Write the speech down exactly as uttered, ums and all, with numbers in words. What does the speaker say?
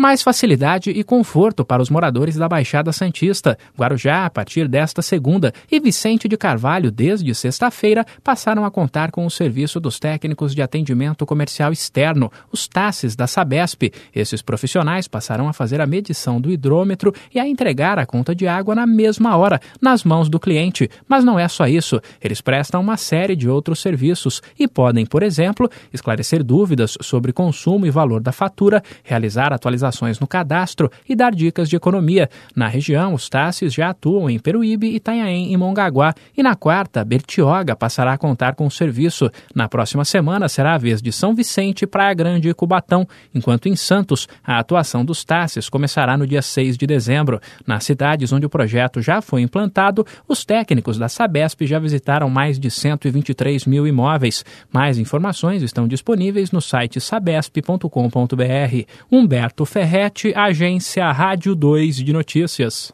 mais facilidade e conforto para os moradores da Baixada Santista. Guarujá, a partir desta segunda, e Vicente de Carvalho, desde sexta-feira, passaram a contar com o serviço dos técnicos de atendimento comercial externo, os TASES da Sabesp. Esses profissionais passaram a fazer a medição do hidrômetro e a entregar a conta de água na mesma hora, nas mãos do cliente. Mas não é só isso. Eles prestam uma série de outros serviços e podem, por exemplo, esclarecer dúvidas sobre consumo e valor da fatura, realizar atualizações no cadastro e dar dicas de economia. Na região, os TASES já atuam em Peruíbe, Itanhaém e Mongaguá. E na quarta, Bertioga passará a contar com o serviço. Na próxima semana será a vez de São Vicente, Praia Grande e Cubatão, enquanto em Santos a atuação dos TASES começará no dia seis de dezembro. Nas cidades onde o projeto já foi implantado, os técnicos da Sabesp já visitaram mais de cento e vinte e três mil imóveis. Mais informações estão disponíveis no site sabesp ponto com ponto br. Humberto Ferretti, Agência Rádio dois de Notícias.